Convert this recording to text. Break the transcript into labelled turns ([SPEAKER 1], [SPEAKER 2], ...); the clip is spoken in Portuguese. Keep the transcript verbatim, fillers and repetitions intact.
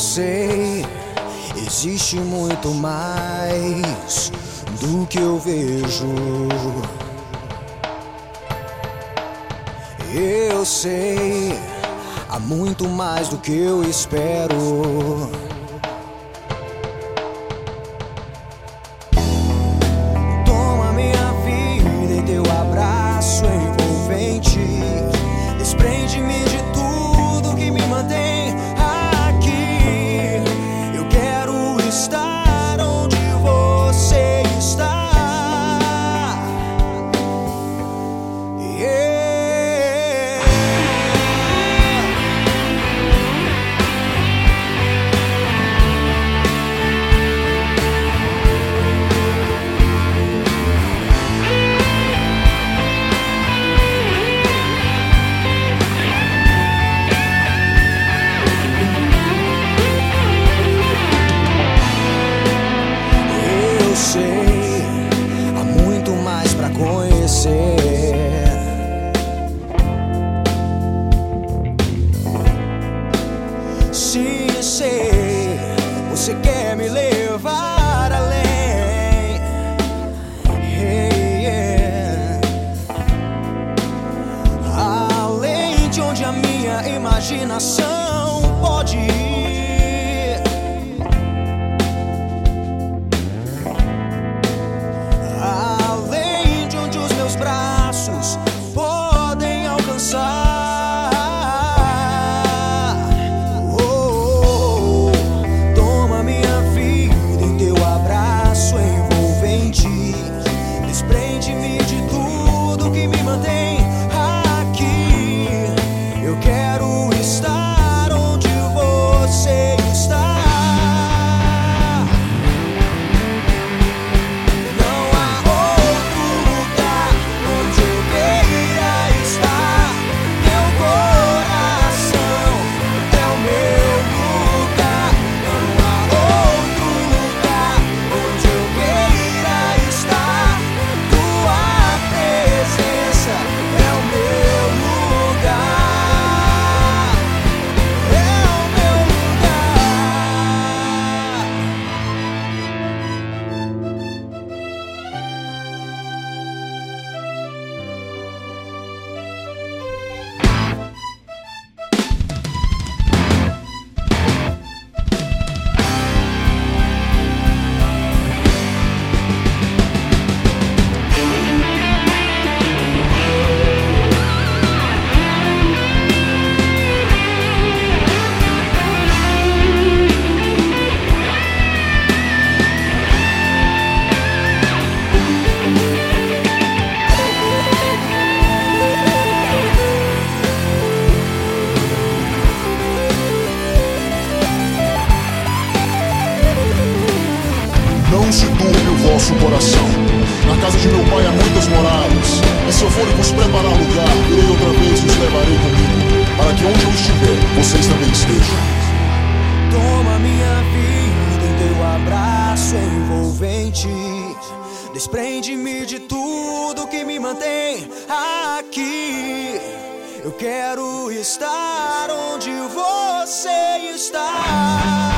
[SPEAKER 1] sei, existe muito mais do que eu vejo. Eu sei, há muito mais do que eu espero. Toma minha vida em teu abraço envolvente. Desprende-me de tudo que me mantém aqui. Eu quero estar onde você está. Yeah. Eu sei, há muito mais pra conhecer. Sim, sei, você quer me levar além. Hey, yeah. Além de onde a minha imaginação pode ir. Além de onde os meus braços podem alcançar. Oh, toma minha vida em teu abraço envolvente. Desprende-me de tudo que me mantém aqui. Eu quero estar onde você está.
[SPEAKER 2] Não se turbe o vosso coração. Na casa de meu pai há muitas moradas. E se eu for vos preparar lugar, irei outra vez e os levarei comigo, para que onde eu estiver, vocês também estejam.
[SPEAKER 1] Toma minha vida em teu abraço envolvente. Desprende-me de tudo que me mantém aqui. Eu quero estar onde você está.